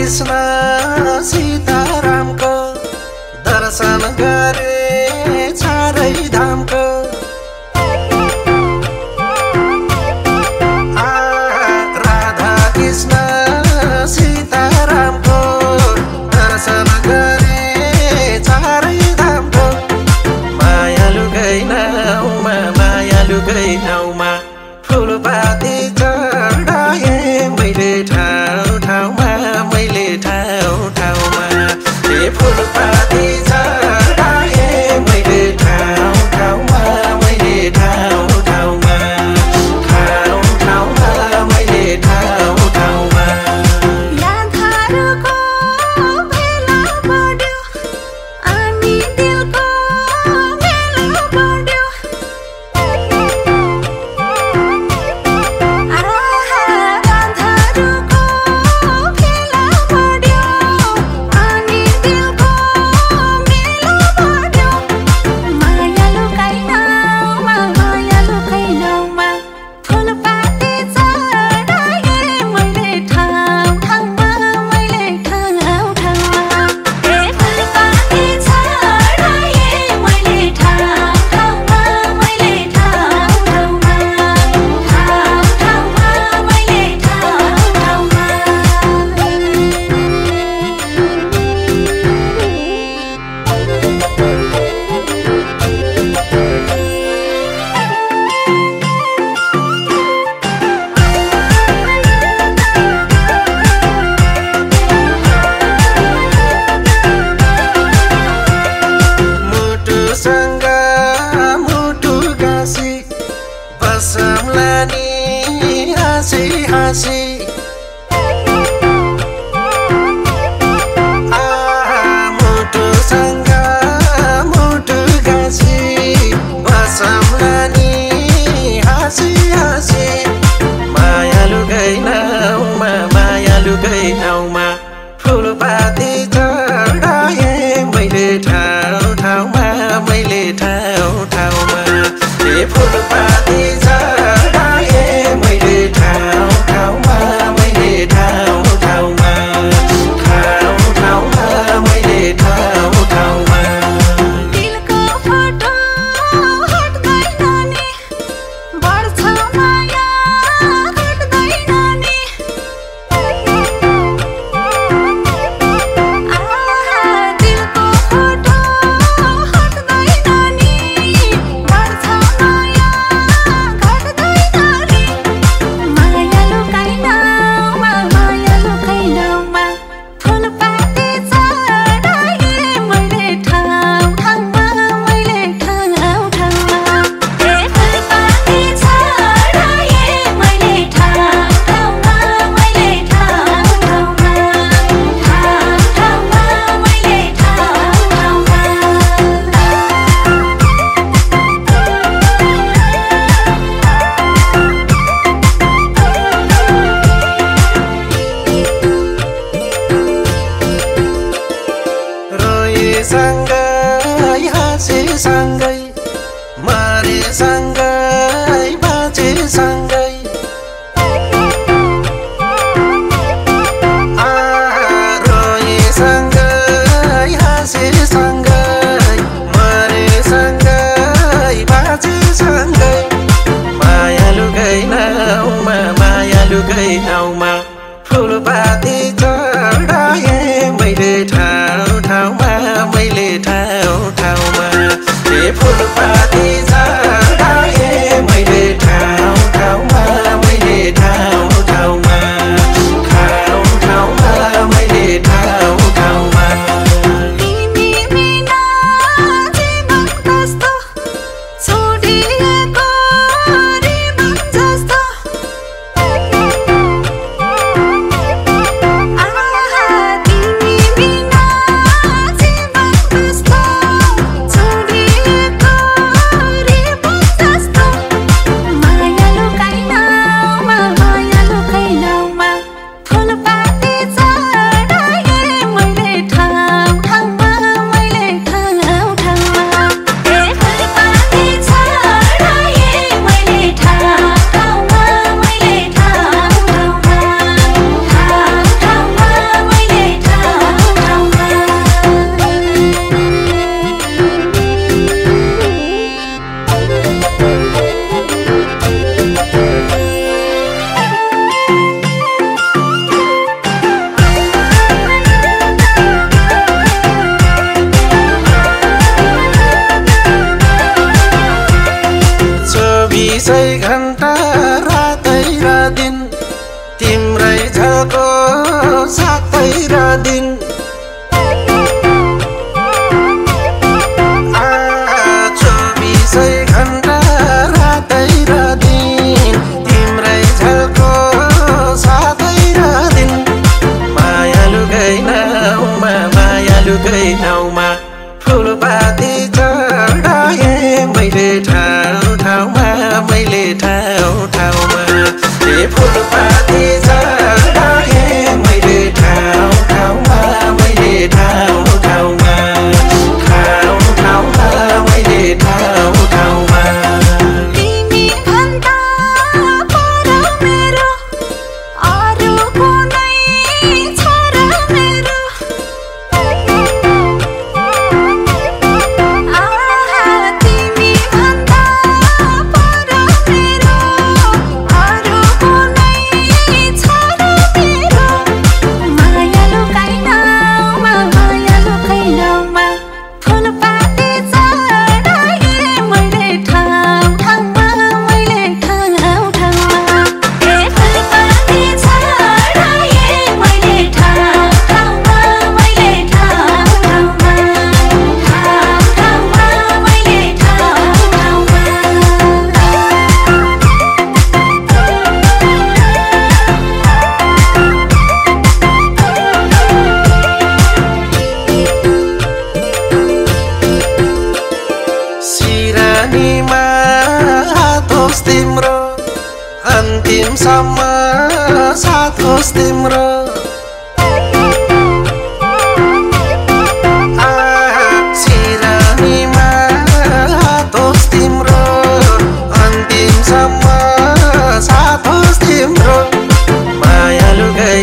कृष्ण सीतारामको दर्शन गरे चारै धामको राधा कृष्ण सीतारामको दर्शन गरे चारै धामको मायालु गई नाउमा फुलपाती चढाए मैले ठाउँ ठाउँमा मैले 24 घण्टा रातै र दिन तिम्रै झल्को सातै र दिन 24 घण्टा रातै र दिन तिम्रै झल्को सातै र दिन मायालुकै नाउँमा फुलपाती चढाए मैले ठाउँ ठाउँमा ए फुलपाती चढाए मैले ठाउँ ठाउँमा मैले ठाउँ ठाउँमा मैले ठाउँ ठाउँमा तिमी भन्दा पर मेरो अरू कुनै छ र मेरो तिमी भन्दा पर मेरो अरू कुनै छ र मेरो मायालुकै नाउँमा फुलपाती चढाए मैले ठाउँ ठाउँमा मैले ठाउँ ठाउँमा ए फुलपाती चढाए मैले ठाउँ ठाउँमा मैले ठाउँ ठाउँमा मैले ठाउँ ठाउँमा सिरानीमा हात होस् तिम्रो अन्तिमसम्म साथ होस् तिम्रो सिरानीमा हात होस् तिम्रो अन्तिमसम्म साथ होस् तिम्रो मायालुकै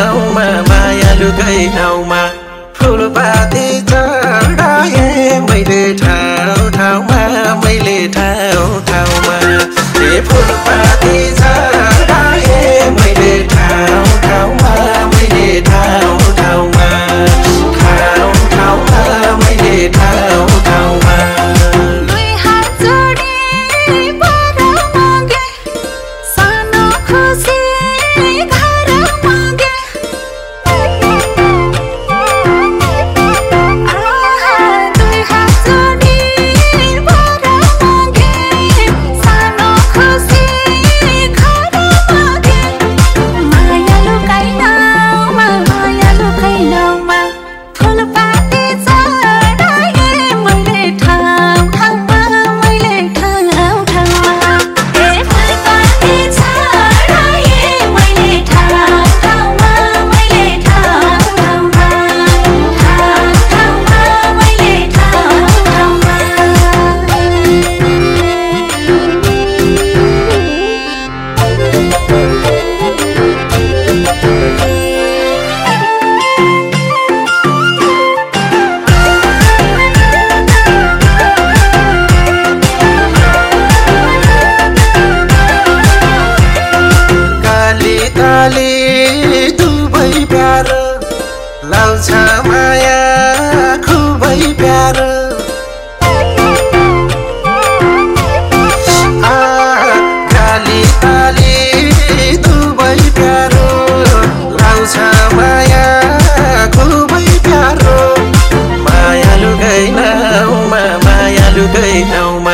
नाउँमा फुलपाती चढाए मैले ठाउँ ठाउँमा मैले ठाउँ ठाउँमा ए फुलपाती चढाए मैले ठाउँ ठाउँमा मैले ठाउँ ठाउँमा मैले ठाउँ ठाउँमा दुई हात जोडी पर मागे सानो खुसी घर मागे दुई हात जोडी पर मागे सानो खुसी घर मागे मायालुकै नाउँमा फुलपाती चढाए मैले ठाउँ ठाउँमा मैले ठाउँ ठाउँमा ए फुलपाती चढाए मैले ठाउँ ठाउँमा मैले ठाउँ ठाउँमा मैले ठाउँ ठाउँमा काली ताली दुबै प्यार लाउँछ माया खुबै प्यार काली ताली दुबै प्यार लाउँछ माया खुबै प्यार मायालुकै नाउँमा